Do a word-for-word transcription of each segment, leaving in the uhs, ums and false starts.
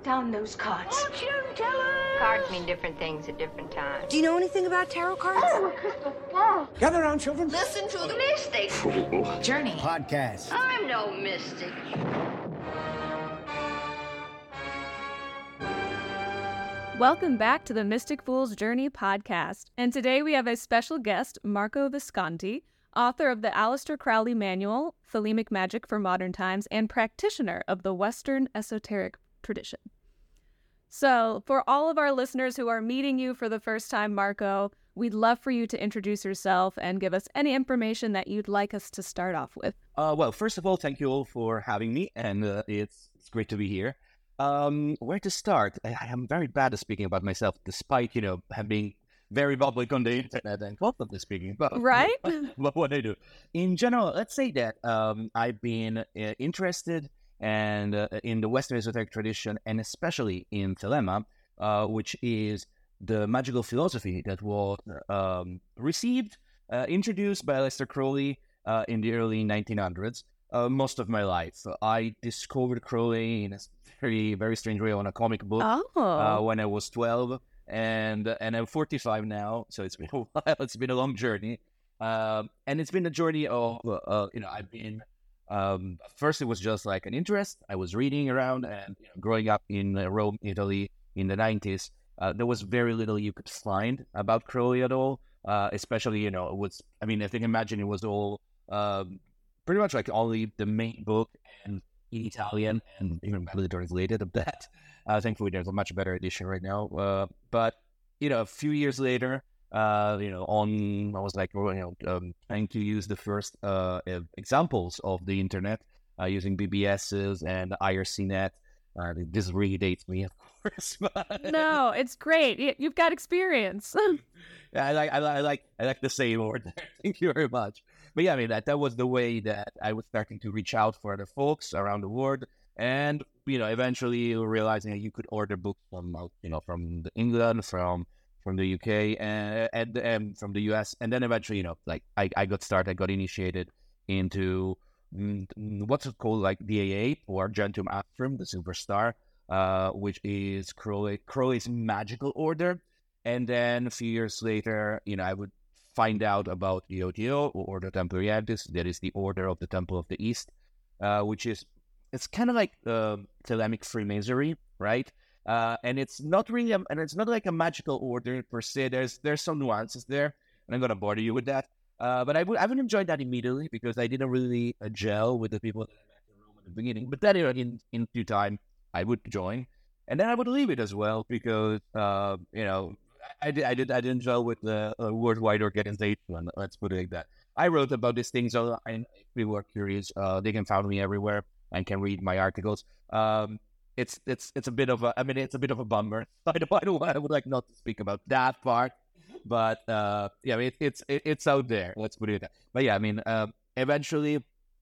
down those cards. Fortune teller! Cards mean different things at different times. Do you know anything about tarot cards? Oh, a crystal ball. Gather around, children. Listen to the mystic. Journey. Podcast. I'm no mystic. Welcome back to the Mystic Fool's Journey podcast, and today we have a special guest, Marco Visconti, author of the Aleister Crowley Manual, Thelemic Magic for Modern Times, and practitioner of the Western esoteric tradition. So, for all of our listeners who are meeting you for the first time, Marco, we'd love for you to introduce yourself and give us any information that you'd like us to start off with. Uh, well, first of all, thank you all for having me, and uh, it's it's great to be here. Um, where to start? I, I am very bad at speaking about myself, despite, you know, having very public on the internet and constantly speaking about right? what, what I do. In general, let's say that um, I've been uh, interested and uh, in the Western esoteric tradition, and especially in Thelema, uh, which is the magical philosophy that was um, received, uh, introduced by Aleister Crowley uh, in the early nineteen hundreds. Uh, most of my life, I discovered Crowley in a very, very strange way on a comic book Oh. uh, when I was twelve, and and I'm forty-five now, so it's been a while. It's been a long journey, um, and it's been a journey of uh, you know I've been um, first it was just like an interest. I was reading around, and you know, growing up in uh, Rome, Italy, in the nineties, uh, there was very little you could find about Crowley at all. Uh, especially you know it was I mean if you can imagine it was all. Um, Pretty much like only the main book and in Italian and even badly translated of that. Uh, thankfully, there's a much better edition right now. Uh, but, you know, a few years later, uh, you know, on, I was like, you know, um, trying to use the first uh, examples of the internet uh, using B B Ss and I R C net. Uh, this really dates me, of course. But... No, it's great. Y- You've got experience. Yeah, I like, I like, I like, I like the same word there. Thank you very much. But yeah, I mean that that was the way that I was starting to reach out for other folks around the world, and you know, eventually realizing that you could order books from uh, you know from the England, from from the U K, and and, and from the U S, and then eventually, you know, like I, I got started, I got initiated into mm, what's it called, like the A A or Argentum Astrum, the Silver Star, uh, which is Crowley Crowley's magical order. And then a few years later, you know, I would find out about the O T O, or Ordo Templi Orientis, that is the Order of the Temple of the East, uh, which is, it's kind of like uh, Thelemic Freemasonry, right? Uh, and it's not really, a, and it's not like a magical order per se. There's there's some nuances there, and I'm going to bother you with that. Uh, but I would I haven't enjoyed that immediately because I didn't really uh, gel with the people that I met in Rome at the beginning. But then, you know, in, in due time, I would join. And then I would leave it as well because, uh, you know, I did, I did, I didn't gel with the uh, worldwide organization. Let's put it like that. I wrote about these things online. If people are curious, uh, they can find me everywhere and can read my articles. Um, it's, it's, it's a bit of a, I mean, it's a bit of a bummer. I don't, I don't, I would like not to speak about that part, but uh, yeah, it, it's, it, it's out there. Let's put it like that. But yeah, I mean, uh, eventually,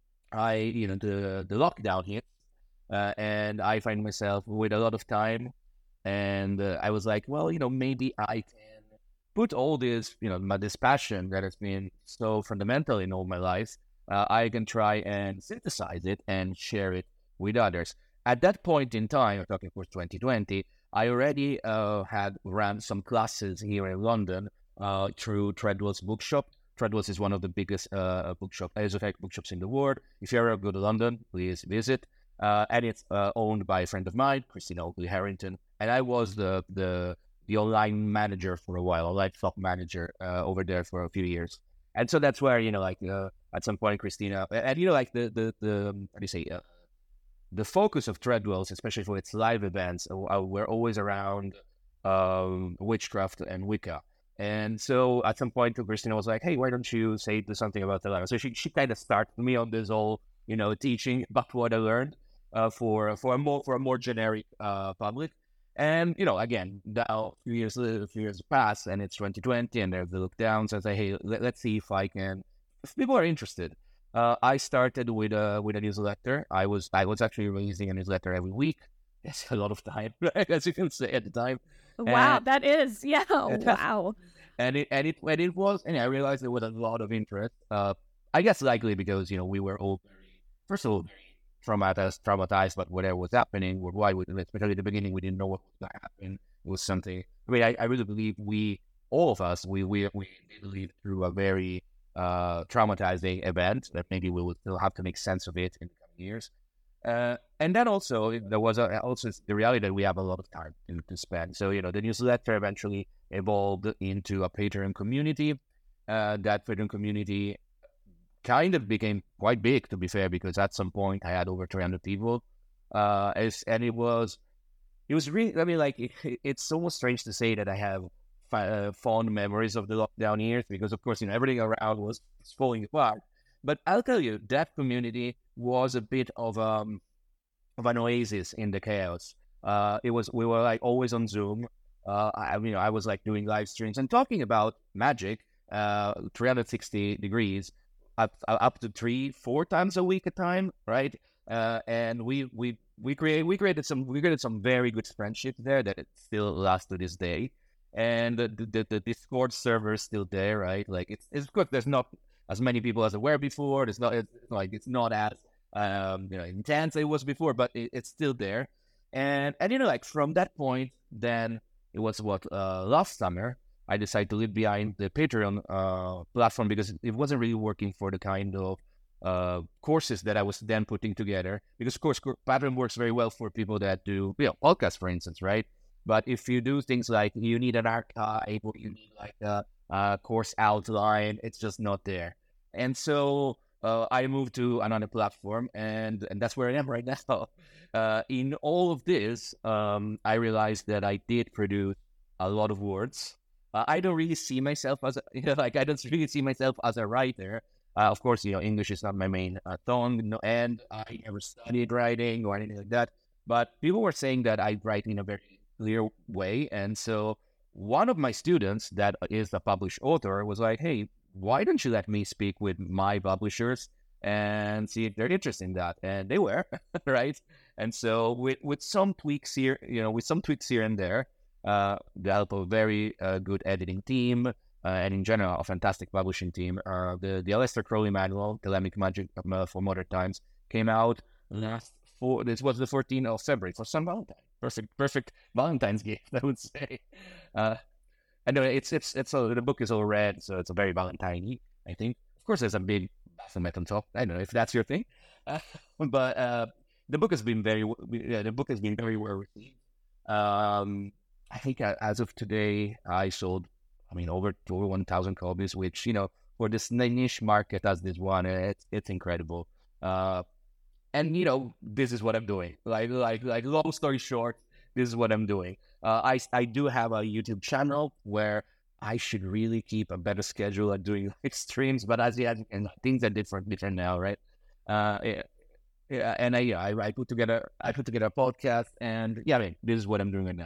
I, you know, the the lockdown hit, uh, and I find myself with a lot of time. And uh, I was like, well, you know, maybe I can put all this, you know, my, this passion that has been so fundamental in all my life, uh, I can try and synthesize it and share it with others. At that point in time, I'm talking for twenty twenty, I already uh, had ran some classes here in London uh, through Treadwell's bookshop. Treadwell's is one of the biggest uh, bookshop, esoteric bookshops in the world. If you ever go to London, please visit. Uh, and it's uh, owned by a friend of mine, Christina Oakley Harrington. And I was the, the the online manager for a while, online shop manager uh, over there for a few years. And so that's where, you know, like uh, at some point, Christina, and, and you know, like the, the, the um, how do you say, uh, the focus of Treadwell's, especially for its live events, uh, were always around um, witchcraft and Wicca. And so at some point, Christina was like, hey, why don't you say do something about the live? So she, she kind of started me on this whole, you know, teaching about what I learned uh, for, for, a more, for a more generic uh, public. And, you know, again, now a few years, a few years pass and it's twenty twenty and there's the lockdown. So I say, hey, let, let's see if I can, if people are interested. Uh, I started with a, with a newsletter. I was, I was actually releasing a newsletter every week. It's a lot of time, as you can say at the time. Wow, and, that is, yeah, wow. And it, and it, and it was, and I realized there was a lot of interest. Uh, I guess likely because, you know, we were all very, first of all, very traumatized, traumatized, but whatever was happening, or why, we, especially at the beginning, we didn't know what was going to happen. It was something. I mean, I, I really believe we, all of us, we we we did live through a very uh, traumatizing event that maybe we will still have to make sense of it in the coming years. Uh, and then also there was a, also the reality that we have a lot of time to, to spend. So you know, the newsletter eventually evolved into a Patreon community. Uh, that Patreon community kind of became quite big, to be fair, because at some point I had over three hundred people. Uh, as, and it was, it was really, I mean, like, it, it's almost strange to say that I have fi- uh, fond memories of the lockdown years, because, of course, you know, everything around was falling apart. But I'll tell you, that community was a bit of um of an oasis in the chaos. Uh, it was, we were like always on Zoom. Uh, I, you know, I was like doing live streams and talking about Magic, uh, three hundred sixty degrees. Up, up to three, four times a week a time, right? Uh, and we we we create we created some we created some very good friendships there that it still lasts to this day. And the, the the Discord server is still there, right? Like it's it's good. There's not as many people as there were before. There's not it's like it's not as um you know intense as it was before, but it, it's still there. And and you know like from that point, then it was what uh, last summer. I decided to leave behind the Patreon uh, platform because it wasn't really working for the kind of uh, courses that I was then putting together. Because, of course, Patreon works very well for people that do, you know, podcasts, for instance, right? But if you do things like you need an archive or you need like a, a course outline, it's just not there. And so uh, I moved to another platform, and, and that's where I am right now. Uh, in all of this, um, I realized that I did produce a lot of words. Uh, I don't really see myself as a, you know, like I don't really see myself as a writer. Uh, of course, you know, English is not my main uh, tongue, no, and I never studied writing or anything like that. But people were saying that I write in a very clear way, and so one of my students that is a published author was like, "Hey, why don't you let me speak with my publishers and see if they're interested in that?" And they were, right? And so with with some tweaks here, you know, with some tweaks here and there. Uh, the help of a very uh, good editing team, uh, and in general, a fantastic publishing team. Uh, the the Aleister Crowley Manual, Thelemic Magic uh, for Modern Times, came out last for this was the fourteenth of February for Saint Valentine. Perfect, perfect Valentine's gift, I would say. Uh, anyway, it's it's it's a, the book is all red, so it's a very Valentine-y, I think. Of course, there's a big Baphomet on top. I don't know if that's your thing, uh, but uh, the book has been very yeah, the book has been very well received. Um, I think as of today, I sold, I mean, over over one thousand copies, which, you know, for this niche market as this one, it's it's incredible. Uh, and, you know, this is what I'm doing. Like, like, like, long story short, this is what I'm doing. Uh, I, I do have a YouTube channel where I should really keep a better schedule at doing live streams, but as yeah, and things are different, different now, right? Uh, yeah, yeah, and I, yeah, I, I put together, I put together a podcast, and yeah, I mean, this is what I'm doing right now.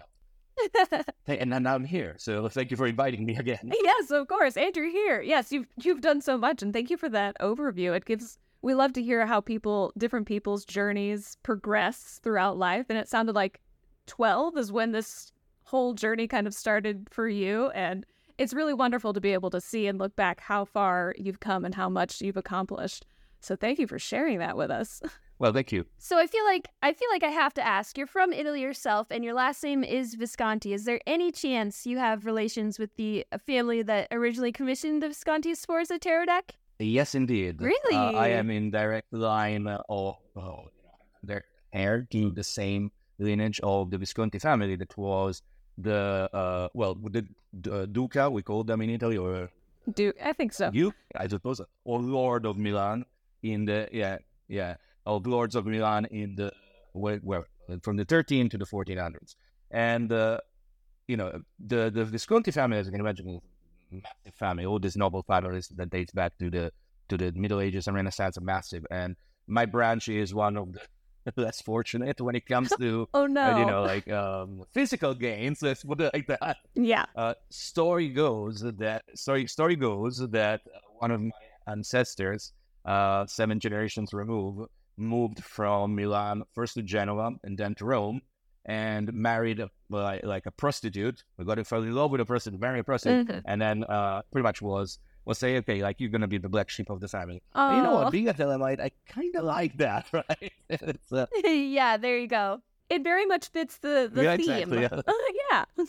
And now I'm here, so thank you for inviting me again. Yes, of course, and you're here. Yes, you've you've done so much, and thank you for that overview. It gives we love to hear how people, different people's journeys progress throughout life, and it sounded like twelve is when this whole journey kind of started for you, and it's really wonderful to be able to see and look back how far you've come and how much you've accomplished. So thank you for sharing that with us. Well, thank you. So I feel like I feel like I have to ask. You're from Italy yourself, and your last name is Visconti. Is there any chance you have relations with the family that originally commissioned the Visconti Sforza tarot deck? Yes, indeed. Really? Uh, I am in direct line uh, of oh, their heir to the same lineage of the Visconti family that was the uh well the, the Duca, we call them in Italy, or Do I think so? Duke, I suppose, or Lord of Milan in the yeah yeah. of Lords of Milan in the where, where from the thirteenth to the fourteen hundreds, and uh, you know the the Visconti family, as you can imagine, massive family. All these noble families that dates back to the to the Middle Ages and Renaissance are massive. And my branch is one of the less fortunate when it comes to oh no, uh, you know, like um, physical gains. Let's put it like that. Yeah. Uh, story goes that story story goes that one of my ancestors, uh, seven generations removed, moved from Milan first to Genoa and then to Rome, and married a, like, like a prostitute. We got to fall in love with a prostitute, married a prostitute, Mm-hmm. and then uh, pretty much was was say, okay, like you're gonna be the black sheep of the family. But you know Oh. what? Being a Thelemite, I kind of like that, right? it's, uh, yeah, there you go. It very much fits the, the Yeah, theme. exactly, yeah. yeah.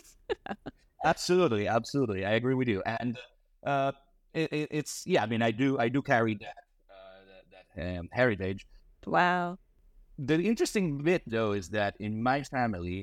absolutely, absolutely, I agree with you. And uh, it, it, it's yeah, I mean, I do, I do carry that uh, that, that um, heritage. Wow. The interesting bit, though, is that in my family,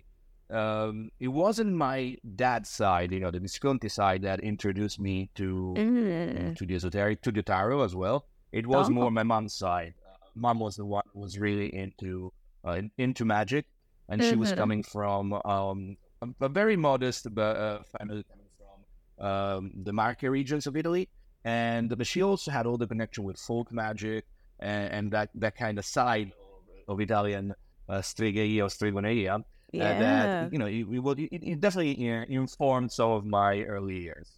um, it wasn't my dad's side, you know, the Visconti side, that introduced me to Mm. to the esoteric, to the tarot as well. It was Oh. more my mom's side. Uh, Mom was the one who was really into uh, in- into magic, and she was Mhm. coming from um, a, a very modest uh, family coming from um, the Marche regions of Italy, and but she also had all the connection with folk magic and, and that that kind of side of, of Italian uh, stregoeia or stregoneia. Yeah. Uh, that you know, it, it, would- it, it definitely uh, informed some of my early years.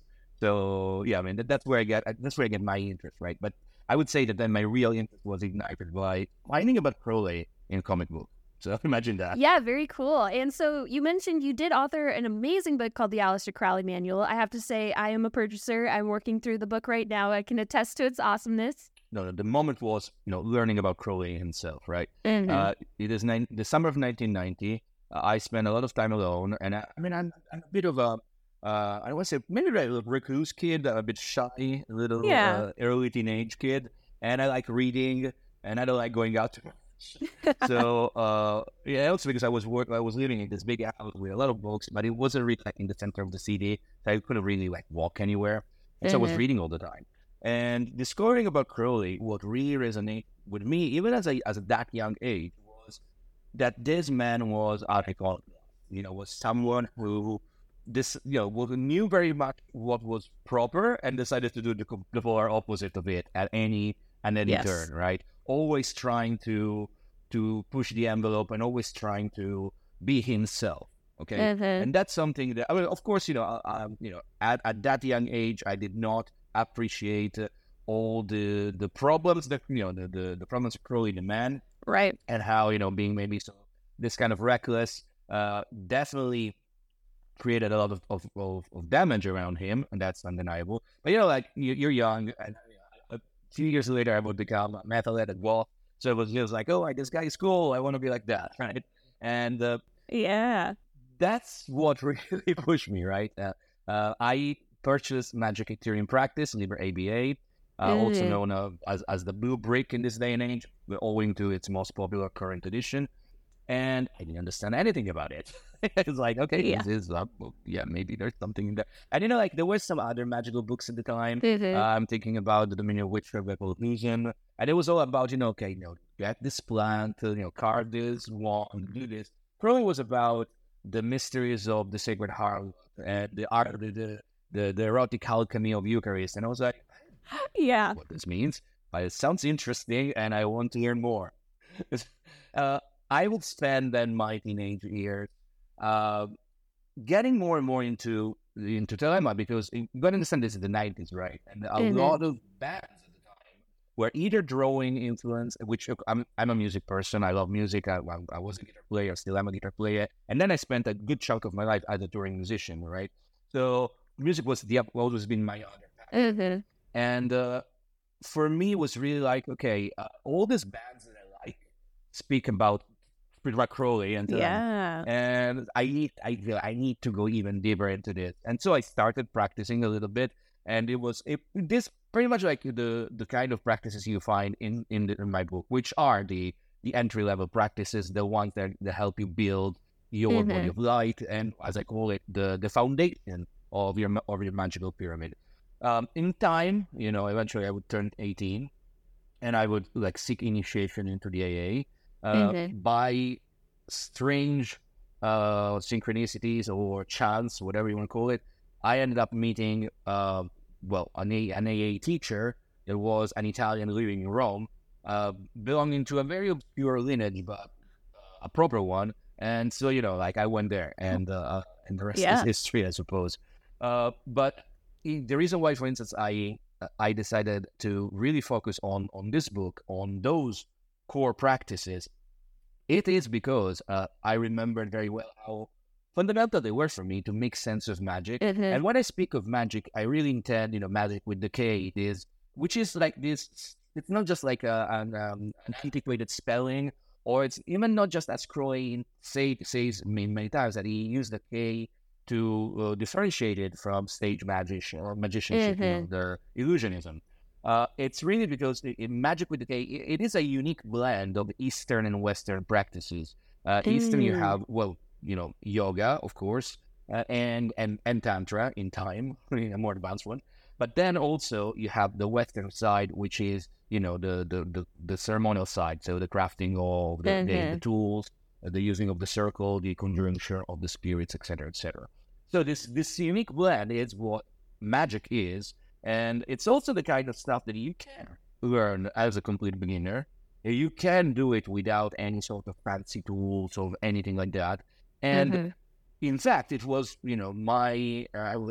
So yeah, I mean that, that's where I get that's where I get my interest, right? But I would say that then my real interest was ignited by finding about Crowley in comic book. So imagine that. Yeah, very cool. And so you mentioned you did author an amazing book called the Aleister Crowley Manual. I have to say, I am a purchaser. I'm working through the book right now. I can attest to its awesomeness. No, no, the moment was you know learning about Crowley himself, right? Mhm. Uh, it is nine, the summer of nineteen ninety. Uh, I spent a lot of time alone, and I, I mean I'm, I'm a bit of a uh, I don't want to say maybe like a recluse kid, a bit shy, a little Yeah. uh, early teenage kid, and I like reading, and I don't like going out too much. so uh, yeah, also because I was work, I was living in this big house with a lot of books, but it wasn't really like in the center of the city, so I couldn't really like walk anywhere, and so I was Mhm. reading all the time. And discovering about Crowley, what really resonated with me, even as a as a that young age, was that this man was iconic. You know, was someone who this you know was, knew very much what was proper and decided to do the, com- the polar opposite of it at any at any Yes. turn. Right, always trying to to push the envelope and always trying to be himself. Okay, Mhm. and that's something that I mean, of course, you know, uh, um, you know, at, at that young age, I did not appreciate uh, all the the problems that you know the the, the problems of Crowley the man Right. and how you know being maybe so this kind of reckless uh definitely created a lot of of, of, of damage around him, and that's undeniable. But you know, like you, you're young, and a few years later, I would become a meth head at Wolf. So it was just like, oh, this guy is cool. I want to be like that, right? And uh, Yeah. that's what really pushed me, right? Uh, uh, I purchased Magic Ethereum Practice, Liber A B A, uh, also Mhm. known uh, as, as the Blue Brick in this day and age, owing to its most popular current edition. And I didn't understand anything about it. It's like, okay, Yeah. this is, uh, well, yeah, maybe there's something in there. And you know, like there were some other magical books at the time. Mhm. Uh, I'm thinking about the Dominion of Witchcraft Revolution, and it was all about, you know, okay, you know, get this plant, to, you know, carve this, wand, do this. Crowley was about the mysteries of the Sacred Heart and the art of the, the, the, the erotic alchemy of Eucharist. And I was like, Yeah. what this means, but it sounds interesting, and I want to hear more. uh, I would spend then my teenage years uh, getting more and more into into Telema, because you got to understand this is the nineties, right? And a Mhm. lot of bands at the time were either drawing influence, which I'm I'm a music person. I love music. I, I was a guitar player, still am a guitar player. And then I spent a good chunk of my life as a touring musician, right? So music was the always been my other passion. Mhm. And uh, for me, it was really like, okay, uh, all these bands that I like speak about Rock Crowley, and um, Yeah. and I need, I feel I need to go even deeper into this. And so I started practicing a little bit, and it was it, this pretty much like the the kind of practices you find in in, the, in my book, which are the the entry level practices, the ones that, that help you build your Mhm. body of light, and as I call it, the the foundation of your of your magical pyramid. Um, in time, you know, eventually I would turn eighteen, and I would like seek initiation into the A A. Uh, Mhm. by strange uh, synchronicities or chance, whatever you want to call it, I ended up meeting, uh, well, an, a- an A A teacher. It was an Italian living in Rome, uh, belonging to a very obscure lineage, but uh, a proper one. And so, you know, like I went there, and uh, and the rest Yeah. is history, I suppose. Uh, but i- the reason why, for instance, I I decided to really focus on on this book, on those core practices, it is because uh, I remembered very well how fundamentally they were for me to make sense of magic. Mhm. And when I speak of magic, I really intend, you know, magic with the K. It is, which is like this. It's not just like a, an, um, an antiquated spelling, or it's even not just as Crowley say, says many, many times that he used the K to uh, differentiate it from stage magic or magicianship, you know, the illusionism. Uh, it's really because in in Magic with the K, it, it is a unique blend of Eastern and Western practices. Uh, Eastern, you have, well, you know, yoga, of course, uh, and, and, and Tantra in time, a more advanced one. But then also you have the Western side, which is, you know, the the, the, the ceremonial side. So the crafting of the, the, the tools, uh, the using of the circle, the conjuration of the spirits, et cetera, et cetera. So this, this unique blend is what magic is. And it's also the kind of stuff that you can learn as a complete beginner. You can do it without any sort of fancy tools or anything like that. And Mm-hmm. in fact, it was, you know, my uh,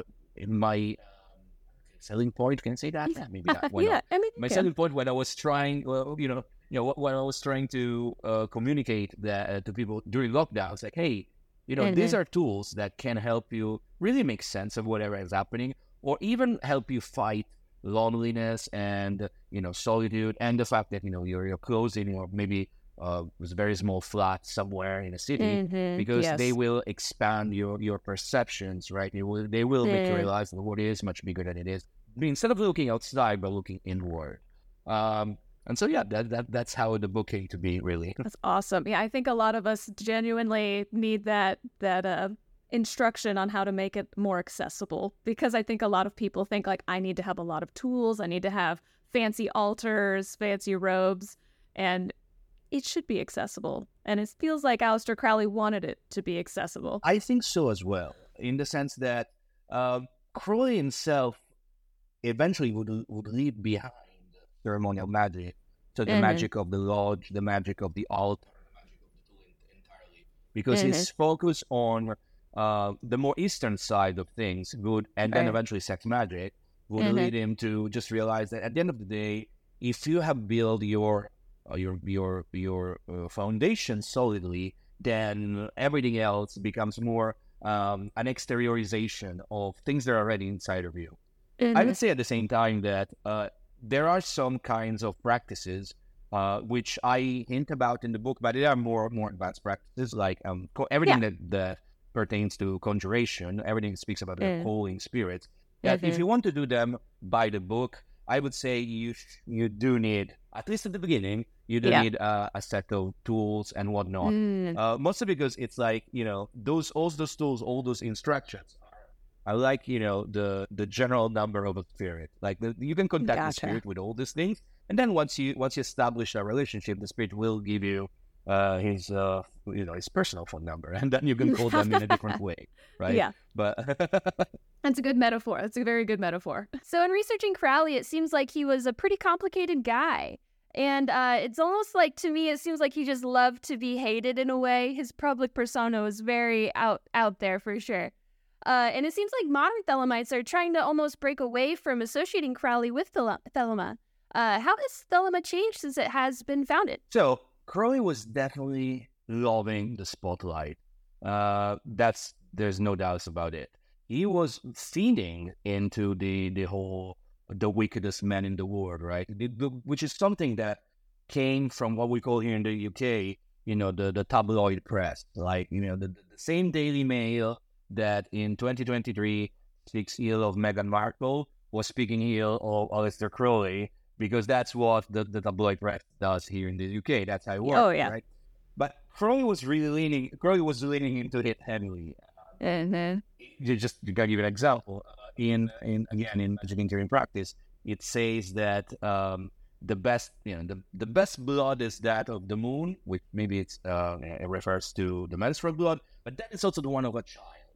my um, selling point. Can I say that? Yeah, maybe not. Why yeah, not? I mean, My yeah. selling point when I was trying, well, you know, you know, when I was trying to uh, communicate that uh, to people during lockdowns, like, hey, you know, these Mhm. are tools that can help you really make sense of whatever is happening, or even help you fight loneliness and, you know, solitude, and the fact that, you know, you're, you're closing or maybe uh, with a very small flat somewhere in a city, Mhm, because yes. they will expand your, your perceptions, right? They will, they will make you Yeah. realize that the world is much bigger than it is. I mean, instead of looking outside, but looking inward. Um, and so, yeah, that, that that's how the book came to be, really. That's awesome. Yeah, I think a lot of us genuinely need that that uh, instruction on how to make it more accessible, because I think a lot of people think like, I need to have a lot of tools, I need to have fancy altars, fancy robes, and it should be accessible. And it feels like Aleister Crowley wanted it to be accessible. I think so as well, in the sense that um, Crowley himself eventually would would leave behind ceremonial magic, so the Mhm. magic of the lodge, the magic of the altar, the magic of the tool entirely, because his focus on uh, the more Eastern side of things would, and then Right. eventually sex magic, would Mhm. lead him to just realize that at the end of the day, if you have built your uh, your your your uh, foundation solidly, then everything else becomes more um, an exteriorization of things that are already inside of you. I Mhm. would say at the same time that uh, there are some kinds of practices uh, which I hint about in the book, but they are more more advanced practices, like um, co- everything that, that pertains to conjuration, everything that speaks about the Mm. calling spirits. That if Mhm. you want to do them by the book, I would say you sh- you do need, at least at the beginning, you do Yeah. need uh, a set of tools and whatnot. Mm. Uh, mostly because it's like, you know, those all those tools, all those instructions are, are like, you know, the the general number of a spirit. Like the, you can contact the Gotcha. spirit with all these things, and then once you once you establish a relationship, the spirit will give you uh, his uh, you know his personal phone number, and then you can call them in a different way, right? Yeah. But That's a good metaphor. That's a very good metaphor. So in researching Crowley, it seems like he was a pretty complicated guy. And uh, it's almost like, to me, it seems like he just loved to be hated in a way. His public persona was very out out there for sure. Uh, and it seems like modern Thelemites are trying to almost break away from associating Crowley with Thel- Thelema. Uh, how has Thelema changed since it has been founded? So Crowley was definitely loving the spotlight. Uh, that's there's no doubts about it. He was feeding into the the whole the wickedest man in the world, right? The- the- which is something that came from what we call here in the U K, you know, the, the tabloid press, like, you know, the, the same Daily Mail that in twenty twenty-three speaks ill of Meghan Markle was speaking ill of Aleister Crowley, because that's what the, the tabloid press does here in the U K. That's how it works, Oh, yeah. right? But Crowley was really leaning, Crowley was leaning into it heavily. Mm-hmm. You just you gotta give an example. Uh, in in again in Magic Interior Practice, it says that um, the best you know the, the best blood is that of the moon, which maybe it's uh, it refers to the menstrual blood, but then it's also the one of a child.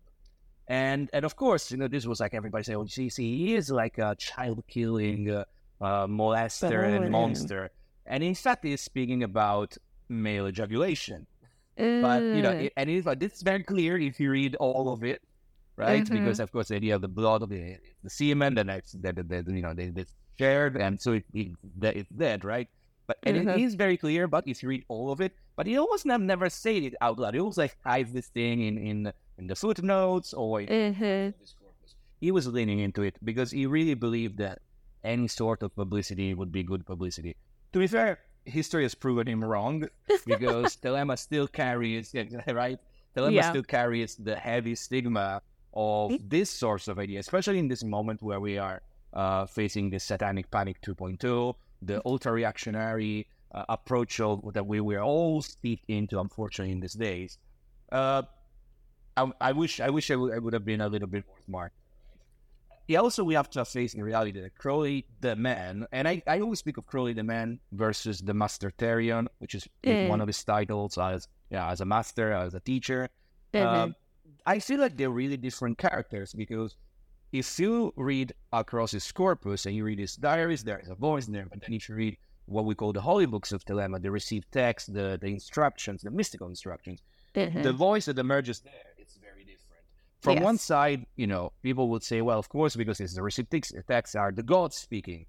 And and of course, you know, this was like everybody saying, "Oh, see, see, he is like a child killing uh, uh, molester Oh, and monster." And in fact, he's speaking about male ejaculation. But you know, it, and it's like this is very clear if you read all of it, right? Mhm. Because of course the idea of the blood of the, the semen, then it's that that you know they, they shared, and so it, it that it's dead, right? But and Mhm. it is very clear. But if you read all of it, but he almost never, never said it out loud. He always like hides this thing in in in the footnotes or. In Mhm. this corpus. He was leaning into it because he really believed that any sort of publicity would be good publicity. To be fair, history has proven him wrong because Thelema still carries, yeah, right? Thelema Yeah. still carries the heavy stigma of this source of idea, especially in this moment where we are uh, facing this satanic panic two point oh, the ultra-reactionary uh, approach of that we were all steeped into, unfortunately, in these days. Uh, I, I wish I wish I would, I would have been a little bit more smart. Yeah, also we have to face in reality that Crowley the man, and I, I always speak of Crowley the man versus the Master Therion, which is Mm. one of his titles as yeah as a master, as a teacher. Mhm. Um, I feel like they're really different characters because if you read across his corpus and you read his diaries, there is a voice there. But then if you read what we call the holy books of Thelema, the received text, the, the instructions, the mystical instructions, Mhm. the voice that emerges there, it's very different. From Yes. one side, you know, people would say, well, of course, because it's the received text, texts are the gods speaking.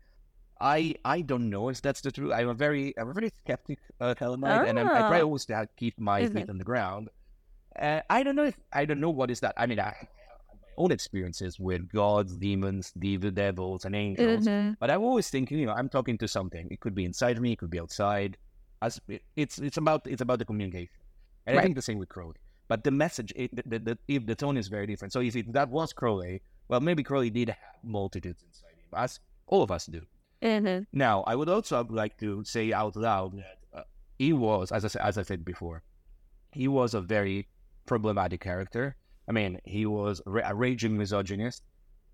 I I don't know if that's the truth. I'm a very I'm a very skeptic uh, Thelemite, and I'm, I try Ah. always to keep my Mhm. feet on the ground. Uh, I don't know if I don't know what is that. I mean, I have my own experiences with gods, demons, devil, devils, and angels. Mhm. But I'm always thinking, you know, I'm talking to something. It could be inside me, it could be outside. As it's it's about it's about the communication, and I Right. think the same with Crowley. But the message, it, the, the, the, if the tone is very different. So if it, that was Crowley, well, maybe Crowley did have multitudes inside him, as all of us do. Mhm. Now, I would also like to say out loud that uh, he was, as I, sa- as I said before, he was a very problematic character. I mean, he was ra- a raging misogynist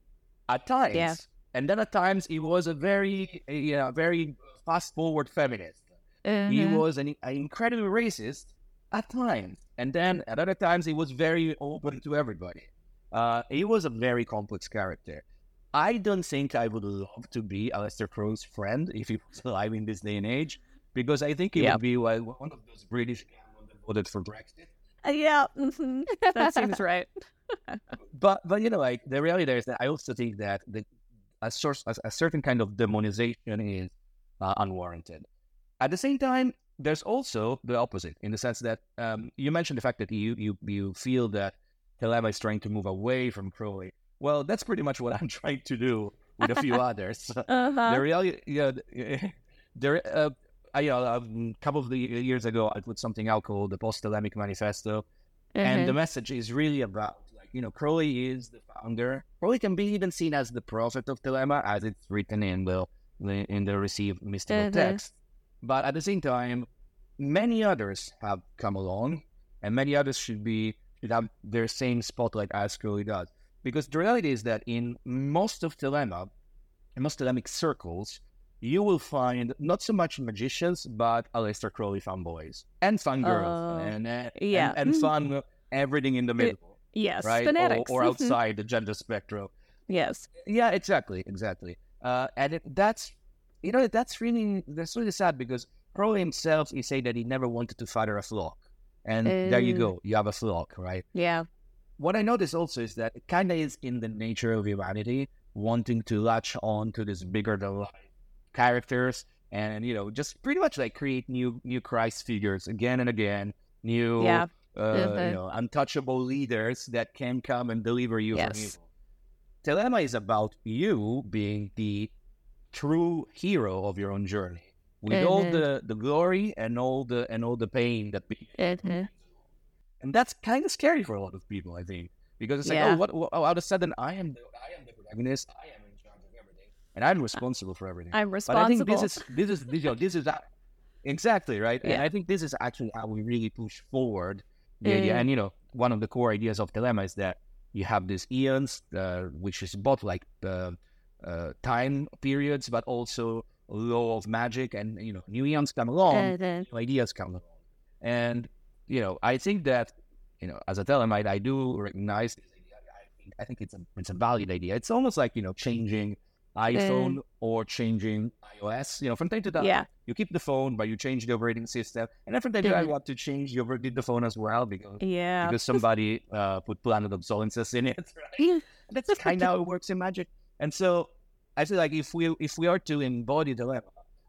at times, Yeah. and then at times he was a very, uh, yeah, very fast-forward feminist. He Mhm. was an, an incredibly racist at times, and then at other times he was very open to everybody. Uh, he was a very complex character. I don't think I would love to be Aleister Crowley's friend if he was alive in this day and age, because I think he Yeah. would be like one of those British gamblers that voted for Brexit. Uh, yeah. Mhm. That seems right. But but you know, like the reality there is that I also think that the a source a, a certain kind of demonization is uh, unwarranted. At the same time, there's also the opposite in the sense that um, you mentioned the fact that you you you feel that Thelema is trying to move away from Crowley. Well, that's pretty much what I'm trying to do with a few others. Uh-huh. The reality, yeah, there. Uh, I, you know, a couple of the years ago, I put something out called the Post-Thelemic Manifesto, and the message is really about, like, you know, Crowley is the founder. Crowley can be even seen as the prophet of Thelema, as it's written in the in the received mystical Mhm. text. But at the same time, many others have come along, and many others should be should have their same spotlight as Crowley does. Because the reality is that in most of Thelema, in most Thelemic circles, you will find not so much magicians, but Aleister Crowley fanboys and fangirls Oh, and, uh, yeah. and and fun everything in the middle, Yes. right? Fanatics. Or, or Mhm. outside the gender spectrum. Yes. Yeah, exactly, exactly. Uh, and it, that's you know that's really that's really sad because Crowley himself, he said that he never wanted to father a flock, and there you Uh. go, you have a flock, right? Yeah. What I notice also is that it kind of is in the nature of humanity wanting to latch on to this bigger than life characters and, you know, just pretty much like create new new Christ figures again and again, new, Yeah. uh, Mhm. you know, untouchable leaders that can come and deliver you from Yes. evil. Thelema is about you being the true hero of your own journey with all Mhm. the, the glory and all the and all the pain that be- Mhm. and that's kind of scary for a lot of people, I think, because it's like, Yeah. oh, what, what? Oh, all of a sudden, I am the, I am the protagonist. I am in charge of everything, and I'm responsible for everything. I'm But I think responsible. this is this is this, you know, this is that exactly right, and Yeah. I think this is actually how we really push forward the idea. Mm. And you know, one of the core ideas of Dilemma is that you have these eons, uh, which is both like uh, uh, time periods, but also law of magic, and you know, new eons come along, Mhm. new ideas come along, and you know, I think that, you know, as a Thelemite, I do recognize this idea. I think, I think it's a it's a valid idea. It's almost like, you know, changing iPhone or changing iOS. You know, from time to time, Yeah. you keep the phone, but you change the operating system. And then from time to time, Mhm. you want to change the operating the phone as well because Yeah. because somebody uh, put planned obsolescence in it. Right? That's kind of how it works in magic. And so I feel like if we if we are to embody the dilemma,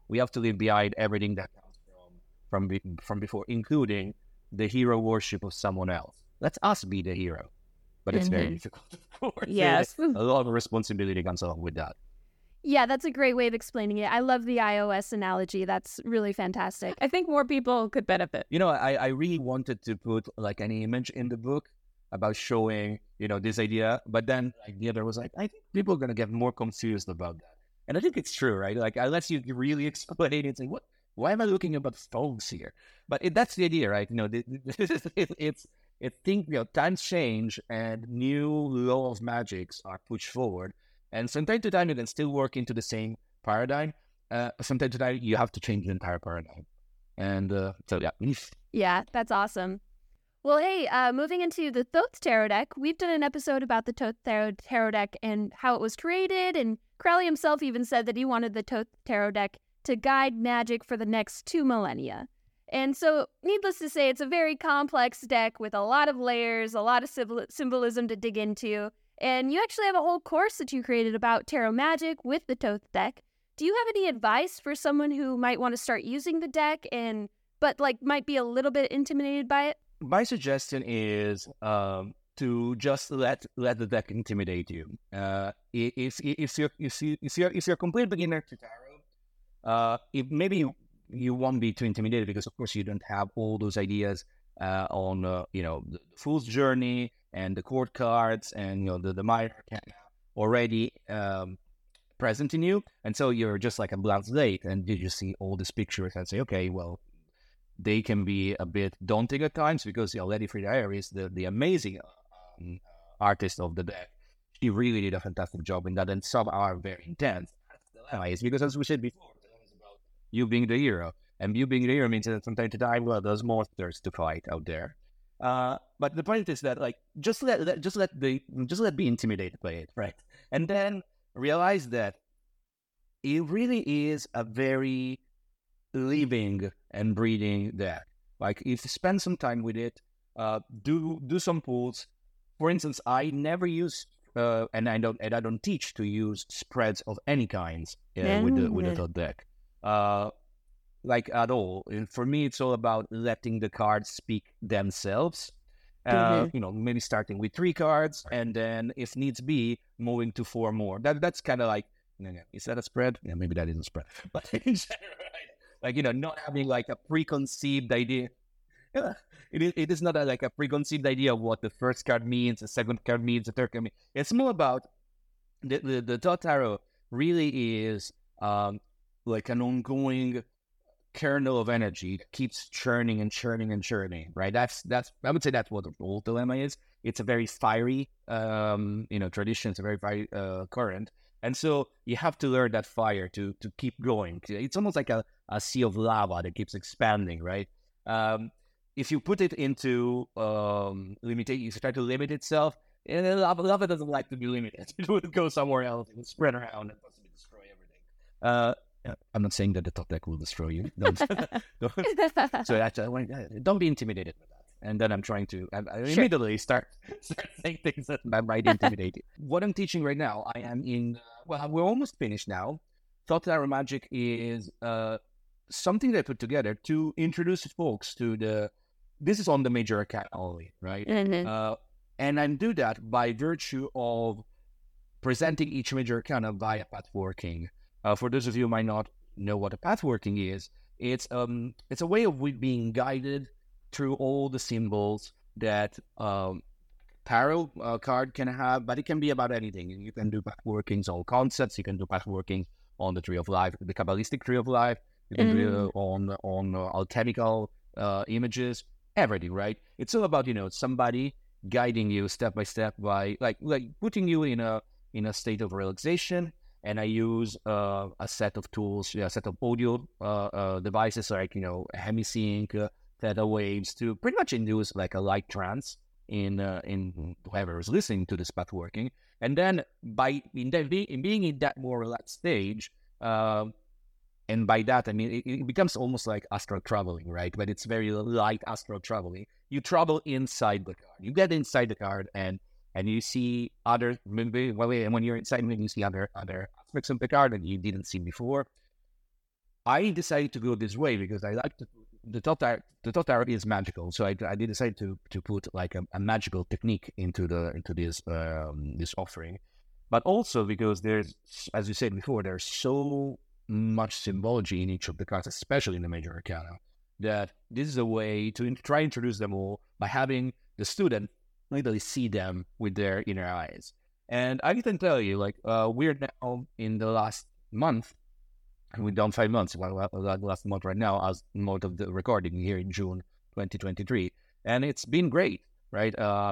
we have to leave behind everything that comes from from be- from before, including the hero worship of someone else. Let's us be the hero, but it's very Mhm. difficult, of course. Yes. a lot of responsibility comes along with that. Yeah, that's a great way of explaining it. I love the iOS analogy. That's really fantastic. I think more people could benefit. You know, I, I really wanted to put like an image in the book about showing, you know, this idea, but then like, the other was like, I think people are going to get more confused about that. And I think it's true, right? Like, unless you really explain it, it's like, what? Why am I looking about phones here? But it, that's the idea, right? You know, it, it, it's, it think, you know, times change and new law of magics are pushed forward. And from time to time, you can still work into the same paradigm. Uh, from time to time, you have to change the entire paradigm. And uh, so, yeah. Yeah, that's awesome. Well, hey, uh, moving into the Thoth Tarot deck, we've done an episode about the Thoth Tarot, tarot deck and how it was created. And Crowley himself even said that he wanted the Thoth Tarot deck to guide magic for the next two millennia. And so, needless to say, it's a very complex deck with a lot of layers, a lot of symbol- symbolism to dig into. And you actually have a whole course that you created about tarot magic with the Thoth deck. Do you have any advice for someone who might want to start using the deck and but like might be a little bit intimidated by it? My suggestion is um, to just let let the deck intimidate you. Uh, if if you're if you if you're if you're a complete beginner to tarot, uh, if maybe you, you won't be too intimidated because of course you don't have all those ideas uh, on uh, you know the Fool's Journey and the court cards and you know the the minor arcana already um, present in you, and so you're just like a blank slate, and you just see all these pictures and say, okay, well, they can be a bit daunting at times because you know, Lady Frida Aries, the the amazing um, artist of the deck, she really did a fantastic job in that, and some are very intense. That's the dilemma, is because as we said before, it's about you being the hero, and you being the hero means that from time to time, well, there's monsters to fight out there. Uh, but the point is that, like, just let, let just let the just let be intimidated by it, right? And then realize that it really is a very living and breathing deck. Like, if you spend some time with it, uh, do do some pulls. For instance, I never use uh, and I don't and I don't teach to use spreads of any kinds uh, with the with the Thoth deck. Uh, like at all. And for me, it's all about letting the cards speak themselves. Uh, mm-hmm. You know, maybe starting with three cards, and then, if needs be, moving to four more. That that's kind of like, is that a spread? Yeah, maybe that isn't a spread. But in general, right? Like, you know, not having like a preconceived idea. Yeah, it is. It is not a, like a preconceived idea of what the first card means, the second card means, the third card means. It's more about the the, the Thoth Tarot really is um like an ongoing kernel of energy that keeps churning and churning and churning, right? That's that's I would say that's what the old dilemma is. It's a very fiery, um, you know, tradition. It's a very fiery uh, current, and so you have to learn that fire to to keep going. It's almost like a, a sea of lava that keeps expanding, right? Um, if you put it into um, limitation, you try to limit itself, and lava, lava doesn't like to be limited. It would go somewhere else. It would spread around and possibly destroy everything. Uh, I'm not saying that the Thoth deck will destroy you. Don't, don't. So that's, uh, don't be intimidated by that. And then I'm trying to I, I sure. immediately start, start saying things that might intimidate you. What I'm teaching right now, I am in, uh, well, we're almost finished now. Thoth Tarot Magic is uh, something that I put together to introduce folks to the, this is on the major arcana only, right? Mm-hmm. Uh, and I do that by virtue of presenting each major arcana via pathworking. Uh, for those of you who might not know what a pathworking is, it's um it's a way of we being guided through all the symbols that um tarot uh, card can have, but it can be about anything. You can do pathworkings on concepts. You can do pathworkings on the Tree of Life, the Kabbalistic Tree of Life. You can mm. do it on on uh, alchemical uh, images, everything, right? It's all about, you know, somebody guiding you step by step by like like putting you in a in a state of relaxation. And I use uh, a set of tools, yeah, a set of audio uh, uh, devices like, you know, HemiSync, uh, theta waves to pretty much induce like a light trance in uh, in whoever is listening to this pathworking. And then by in, that, in being in that more relaxed stage, uh, and by that I mean it, it becomes almost like astral traveling, right? But it's very light astral traveling. You travel inside the card. You get inside the card and And you see other, maybe, well, when you're inside, maybe you see other other aspects of the card that you didn't see before. I decided to go this way because I like to, the Thought Tower, the Thought Tower is magical. So I, I did decide to to put like a, a magical technique into the into this um, this offering, but also because there's, as you said before, there's so much symbology in each of the cards, especially in the major arcana, that this is a way to in- try and introduce them all by having the student literally see them with their inner eyes. And I can tell you, like, uh, we're now in the last month, and we've done five months, well, well, the last month right now, as most of the recording here in June twenty twenty-three. And it's been great, right? Uh,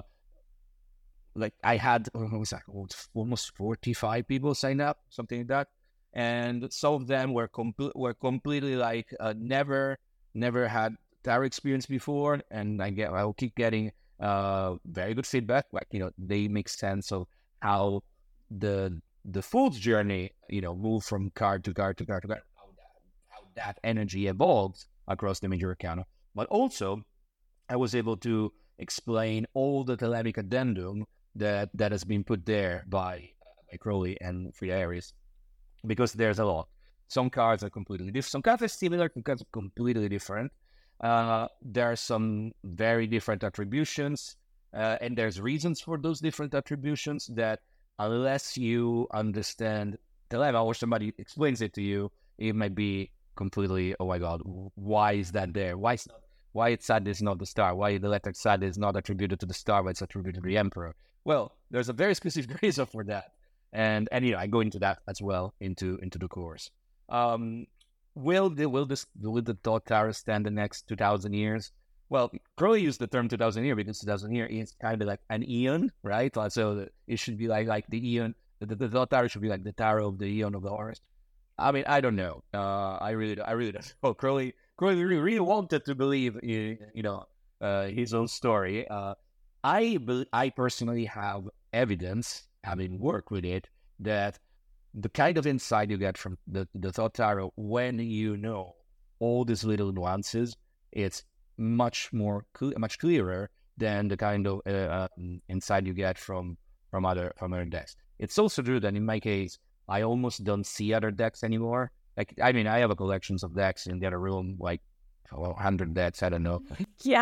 like, I had, what was that, almost forty-five people sign up, something like that. And some of them were, com- were completely, like, uh, never, never had tarot experience before. And I get, I'll keep getting uh, very good feedback. Like, you know, they make sense of how the the Fool's journey, you know, move from card to card to card to card, how that, how that energy evolves across the major arcana. But also, I was able to explain all the thelemic addendum that, that has been put there by, uh, by Crowley and Frida Aries, because there's a lot. Some cards are completely different. Some cards are similar, some cards are completely different. Uh, there are some very different attributions, uh, and there's reasons for those different attributions that, unless you understand the lemma or somebody explains it to you, it might be completely, oh my God, why is that there? Why is not, why it's sad is not the star? Why the letter sad is not attributed to the star, but it's attributed to the emperor? Well, there's a very specific reason for that. And, and you know, I go into that as well into, into the course. Um, will the, will this, will the Thought Tower stand the next two thousand years? Well, Crowley used the term two thousand year because two thousand year is kind of like an eon, right? So it should be like like the eon, the, the Thought Tower should be like the tower of the eon of the Horus. I mean, I don't know. Uh, I really, I really don't know. Crowley, Crowley really, really wanted to believe, in, you know, uh, his own story. Uh, I, I personally have evidence, having worked with it, that the kind of insight you get from the the Thought Tower when you know all these little nuances, it's much more cl- much clearer than the kind of uh, um, insight you get from from other from other decks. It's also true that in my case, I almost don't see other decks anymore. Like, I mean, I have a collections of decks in the other room, like well, one hundred decks. I don't know. Yeah,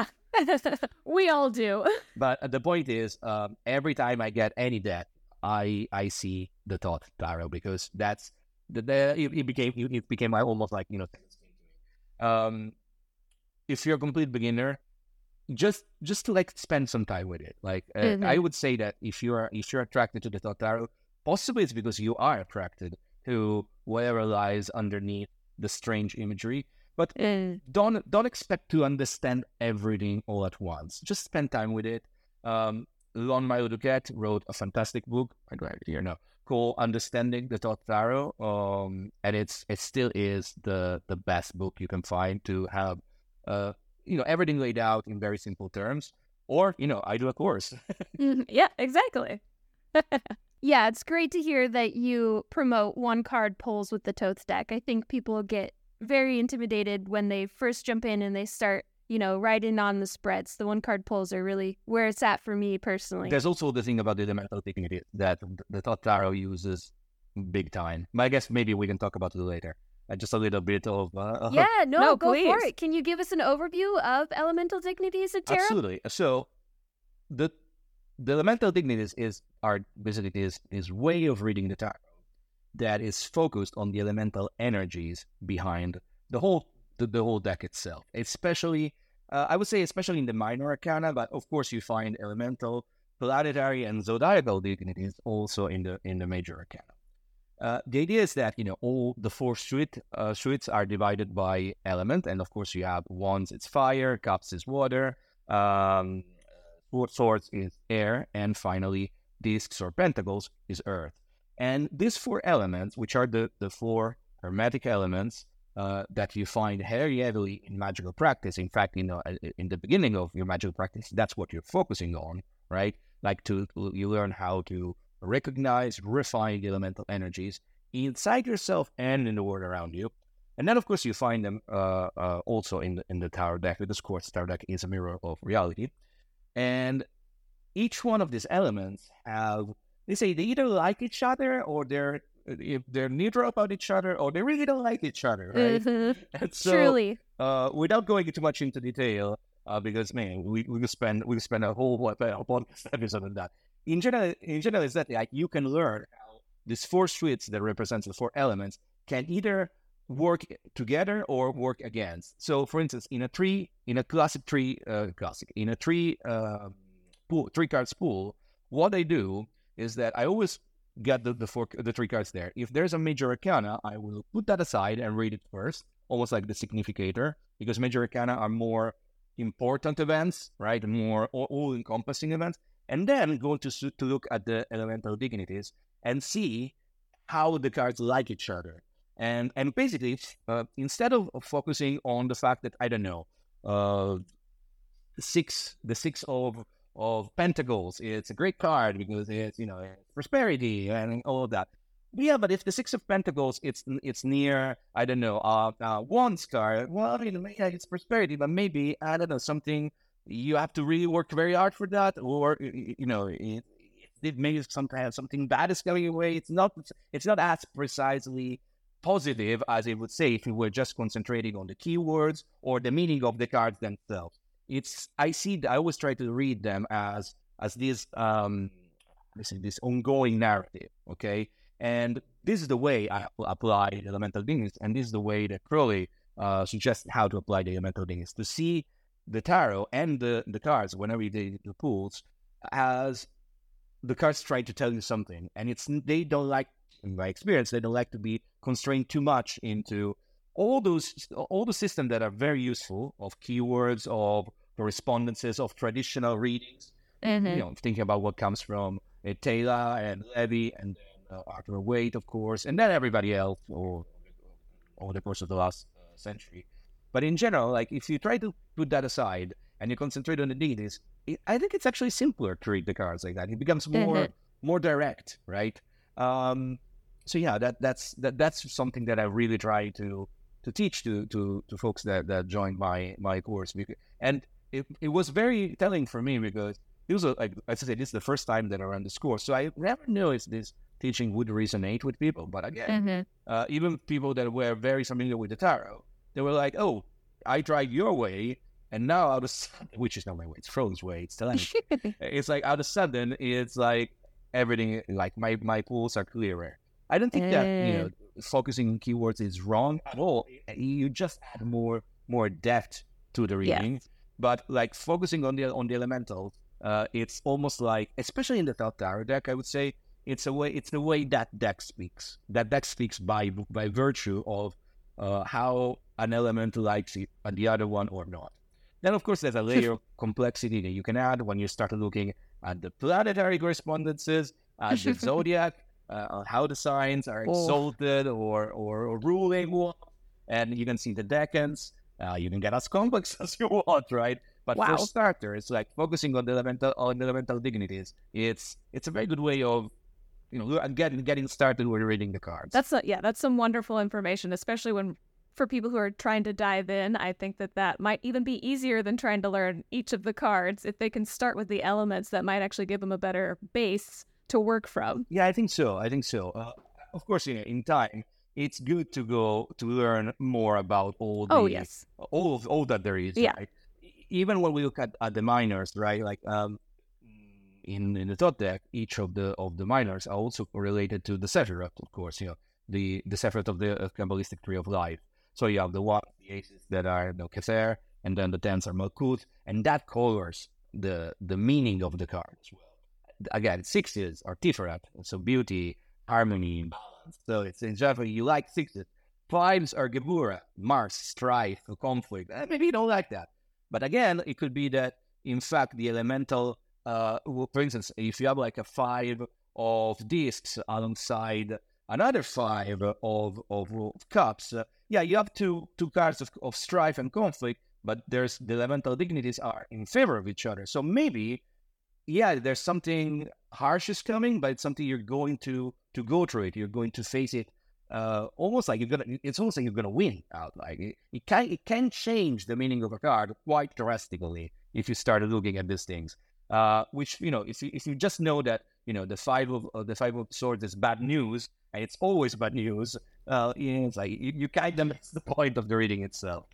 we all do. But the point is, um, every time I get any deck, I I see the Thought Tower, because that's the, the it, it became it became almost like, you know. Um, if you're a complete beginner, just just to like spend some time with it. Like uh, mm-hmm. I would say that if you're if you're attracted to the Thought Tower, possibly it's because you are attracted to whatever lies underneath the strange imagery. But mm. don't don't expect to understand everything all at once. Just spend time with it. Um, Lon Milo Duquette wrote a fantastic book. I don't have it here now, called Understanding the Thought Tower. Um, and it's it still is the the best book you can find to have. Uh, you know, everything laid out in very simple terms, or, you know, I do a course. Yeah, exactly. Yeah, it's great to hear that you promote one card pulls with the Thoth deck. I think people get very intimidated when they first jump in and they start, you know, right in on the spreads. The one card pulls are really where it's at for me personally. There's also the thing about the elemental technique that the Thought Tower uses big time. But I guess maybe we can talk about it later. Uh, just a little bit of... Uh, yeah, no, no go please. for it. Can you give us an overview of elemental dignities of tarot? Absolutely. So, the the elemental dignities is are basically this, this way of reading the tarot that is focused on the elemental energies behind the whole the, the whole deck itself. Especially, uh, I would say especially in the minor arcana, but of course you find elemental, planetary, and zodiacal dignities also in the in the major arcana. Uh, the idea is that, you know, all the four suite, uh, suites are divided by element, and of course you have wands, it's fire, cups is water, um, swords is air, and finally discs or pentacles is earth. And these four elements, which are the, the four hermetic elements uh, that you find very heavily in magical practice, in fact, you know, in the beginning of your magical practice, that's what you're focusing on, right? Like to you learn how to recognize, refine the elemental energies inside yourself and in the world around you. And then, of course, you find them uh, uh, also in the, in the Tower deck, because, of course, the Tower deck is a mirror of reality. And each one of these elements have, they say they either like each other or they're if they're neutral about each other or they really don't like each other, right? Mhm. And so, Truly. uh, without going too much into detail, uh, because man, we we could spend we could spend a whole what- a podcast episode on that. In general, in general, is that like you can learn how these four suites that represents the four elements can either work together or work against. So, for instance, in a tree, in a classic tree, uh, classic in a tree uh, pool, three cards pool, what I do is that I always get the the four the three cards there. If there's a major arcana, I will put that aside and read it first, almost like the significator, because major arcana are more important events, right? More all encompassing events, and then go to su- to look at the elemental dignities and see how the cards like each other. And and basically, uh, instead of focusing on the fact that I don't know, uh, the six the six of of pentacles, it's a great card because it's you know it's prosperity and all of that. But yeah, but if the six of pentacles, it's it's near I don't know, uh, uh wands card. Well, you know, yeah, it's prosperity, but maybe I don't know something you have to really work very hard for that, or you know. It, it maybe sometimes something bad is coming away. It's not. It's not as precisely positive as it would say if we were just concentrating on the keywords or the meaning of the cards themselves. It's I see. I always try to read them as as this um this this ongoing narrative. Okay, and this is the way I apply elemental dignities, and this is the way that Crowley uh, suggests how to apply the elemental dignities to see the tarot and the the cards whenever you do the pools as the cards try to tell you something, and it's they don't like, in my experience, they don't like to be constrained too much into all those all the systems that are very useful of keywords, of correspondences, of traditional readings. Mm-hmm. You know, thinking about what comes from uh, Taylor and Levy and uh, Arthur Waite, of course, and then everybody else, or over the course of the last uh, century. But in general, like if you try to put that aside and you concentrate on the dignities, it, I think it's actually simpler to read the cards like that. It becomes more Mhm. more direct, right? Um, so yeah, that that's that that's something that I really try to to teach to to, to folks that, that joined my my course, and it it was very telling for me because it was a, like as I said, this is the first time that I ran this course, so I never knew if this teaching would resonate with people. But again, Mhm. uh, even people that were very familiar with the tarot, they were like, "Oh, I tried your way." And now out of sudden, which is not my way, it's Fro's way, it's telepathy. It's like out of sudden, it's like everything, like my, my pools are clearer. I don't think that, you know, focusing on keywords is wrong at all. You just add more more depth to the reading. Yes. But like focusing on the on the elementals, uh, it's almost like, especially in the Felt Tarot deck, I would say, it's a way it's the way that deck speaks. That deck speaks by by virtue of uh, how an elemental likes it and the other one or not. Then, of course, there's a layer of complexity that you can add when you start looking at the planetary correspondences, at the zodiac, uh, on how the signs are exalted or, or, or ruling one. And you can see the decans. Uh, you can get as complex as you want, right? But Wow. for starters, like focusing on the elemental on the elemental dignities, it's it's a very good way of you know getting getting started with reading the cards. That's a, yeah, that's some wonderful information, especially when for people who are trying to dive in. I think that that might even be easier than trying to learn each of the cards. If they can start with the elements, that might actually give them a better base to work from. Yeah, I think so. I think so. Uh, of course, you know, in time, it's good to go to learn more about all the Oh, yes. all of, all that there is. Yeah. Right? Even when we look at, at the minors, right? Like um, in in the Thoth deck, each of the of the minors are also related to the Sephiroth, of course. You know, the the Sephiroth of the uh, Kabbalistic tree of life. So you have the one, the aces that are you know, Kether, and then the tens are Malkuth, and that colors the the meaning of the card as well. Again, sixes are Tiferet, so beauty, harmony, balance. So it's in general you like sixes. Fives are Gebura, Mars, strife, conflict. Eh, maybe you don't like that, but again, it could be that in fact the elemental. Uh, well, for instance, if you have like a five of discs alongside another five of of, of cups. Uh, yeah, you have two two cards of, of strife and conflict, but there's the elemental dignities are in favor of each other. So maybe, yeah, there's something harsh is coming, but it's something you're going to to go through it. You're going to face it. Uh, almost like you're gonna. It's almost like you're gonna win out. Like it, it can it can change the meaning of a card quite drastically if you start looking at these things. Uh, which you know, if you if you just know that you know, the five of uh, the five of swords is bad news, and it's always bad news. Uh, yeah, it's like you, you kind of miss the point of the reading itself.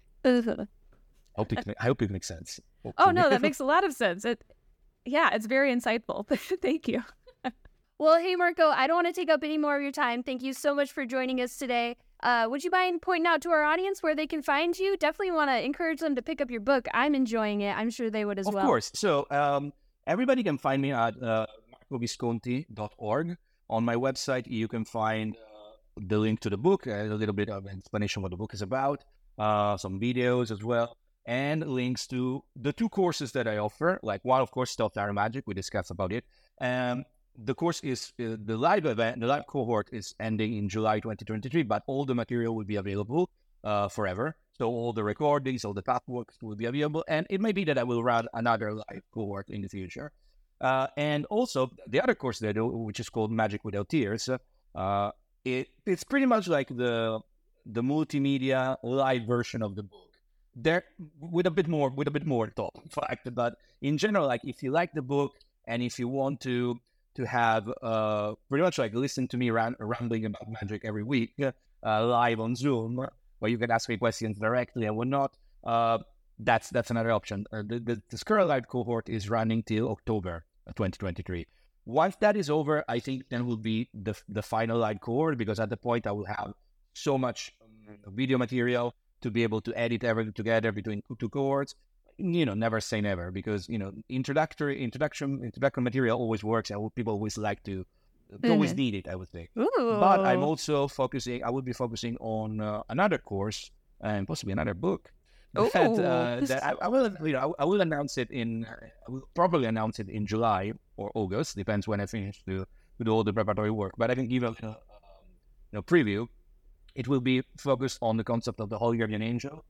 Hope it, I hope it makes sense. Oh Hopefully. no, that makes a lot of sense. It, yeah, it's very insightful. Thank you. Well, hey, Marco, I don't want to take up any more of your time. Thank you so much for joining us today. Uh, would you mind pointing out to our audience where they can find you? Definitely want to encourage them to pick up your book. I'm enjoying it. I'm sure they would as Of well. Of course. So um, everybody can find me at uh, marco visconti dot org. On my website, you can find uh, the link to the book, a little bit of an explanation what the book is about, uh, some videos as well, and links to the two courses that I offer. Like one, of course, Stealth Tarot Magic. We discussed about it. Um, the course is, uh, the live event, the live cohort is ending in July twenty twenty-three, but all the material will be available uh, forever. So all the recordings, all the past works will be available. And it may be that I will run another live cohort in the future. Uh, and also the other course that I do, which is called Magic Without Tears, uh, it, it's pretty much like the the multimedia live version of the book. There with a bit more, with a bit more thought, in fact. But in general, like if you like the book and if you want to to have uh, pretty much like listen to me ram- rambling about magic every week uh, live on Zoom, where you can ask me questions directly and whatnot, uh, that's that's another option. Uh, the, the, the Skirl Live cohort is running till October twenty twenty-three. Once that is over, I think then will be the the final live cohort, because at the point I will have so much um, video material to be able to edit everything together between two cohorts. You know, never say never, because, you know, introductory introduction introduction material always works, and people always like to, mm-hmm. always need it, I would think. Ooh. But I'm also focusing, I will be focusing on uh, another course and possibly another book. That, uh, that I, I will, you know, I, I will announce it in, I will probably announce it in July or August, depends when I finish to, to do all the preparatory work. But I can give a little, um, you know, preview. It will be focused on the concept of the Holy Guardian Angel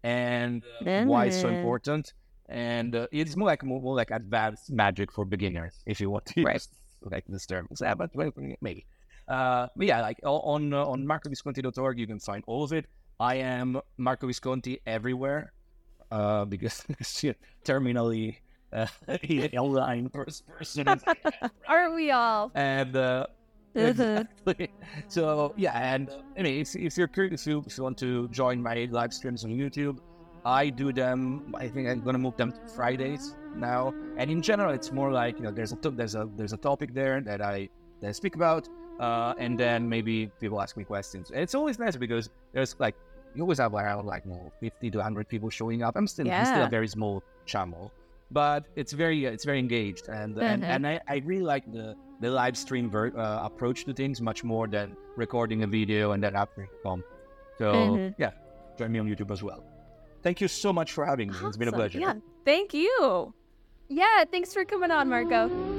and uh, why it's so important. And uh, it's more like more, more like advanced magic for beginners, if you want to right. use like this term. Yeah, but maybe. Uh, but yeah, like on uh, on marco visconti dot org, you can find all of it. I am Marco Visconti everywhere uh, because you know, terminally uh, online person. Aren't we all? And uh, exactly. So yeah, and uh, I mean, if, if you're curious, if you, if you want to join my live streams on YouTube, I do them. I think I'm gonna move them to Fridays now. And in general, it's more like, you know, there's a to- there's a there's a topic there that I that I speak about, uh, and then maybe people ask me questions. And it's always nice because there's like you always have around like you know, fifty to one hundred people showing up. I'm still yeah. I'm still a very small channel, but it's very uh, it's very engaged, and mm-hmm. and, and I, I really like the the live stream ver- uh, approach to things much more than recording a video and then uploading it. So mm-hmm. yeah, join me on YouTube as well. Thank you so much for having me. Awesome. It's been a pleasure. Yeah, thank you. Yeah, thanks for coming on, Marco.